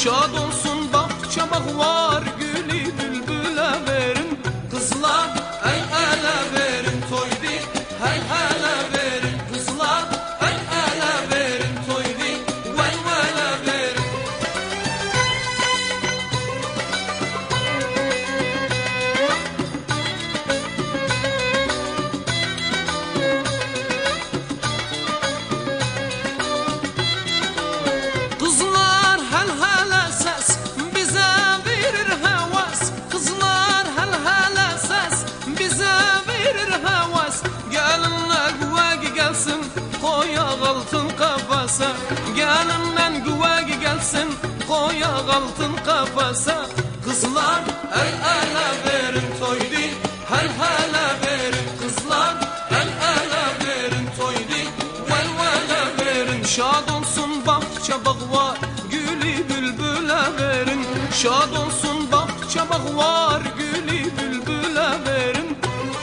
Şad olsun bahçe bağlar, gülü bülbüle verin. Kızlar el ele verin, toydi hel hele verin. Kızlar el ele verin, toydi vel vele verin. Kızlar hel hele ses bize verir havas. Kızlar hel hele ses bize verir havas. Gelinler güvegi gelsin koyak altın kafasa. Gelinler güvegi gelsin koyak altın kafasa. Kızlar el ele verin, toydi hel hele verin. Kızlar el ele verin, toydi vel vele verin. Şad olsun bahçe bağlar, gülü bülbüle verin. Şad olsun bahçe bağlar, gülü bülbüle verin.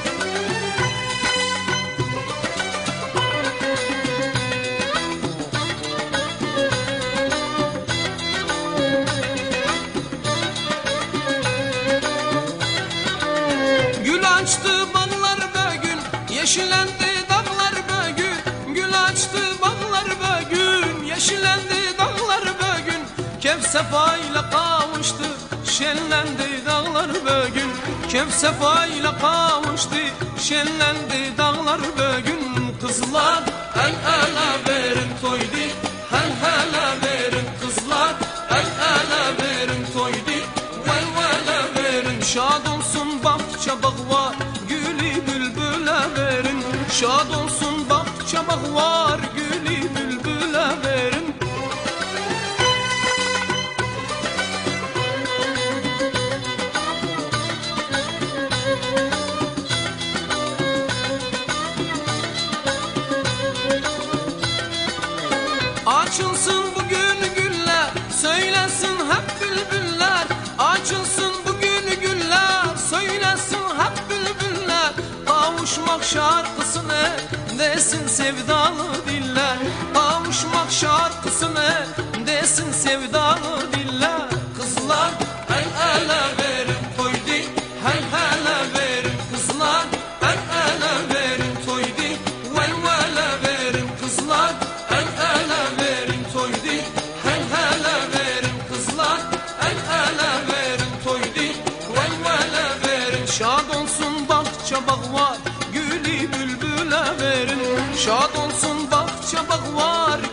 Gül açtı bağlar bugün, yeşillendi dağlar bugün. Gül açtı bağlar bugün, yeşillendi dağlar bugün. Kef sefa ile kavuştu, şenlendi dağlar bugün. Kef sefa ile kavuştu, şenlendi dağlar bugün. Kızlar el ele verin, toydi hel hele verin. Kızlar el ele verin, toydi vel vele verin. Şad olsun bahçe bağlar, gülü bülbüle verin. Şad olsun bahçe bağlar, gülü bülbüle verin. Açılsın bugün güller, söylesin hep bülbüller. Açılsın bugün güller, söylesin hep bülbüller. Kavuşmak şarkısını desin sevdalı diller. Kavuşmak şarkısını desin sevdalı diller. Kızlar el ele verin, toydi hel hele verin. Kızlar el ele verin, toydi vel vele verin. Kızlar el ele verin, toydi hel hele verin. Kızlar el ele verin, toydi vel vele verin. Şad olsun bahçe bağlar, gülü bülbüle verin. Şad olsun bahçe bağlar,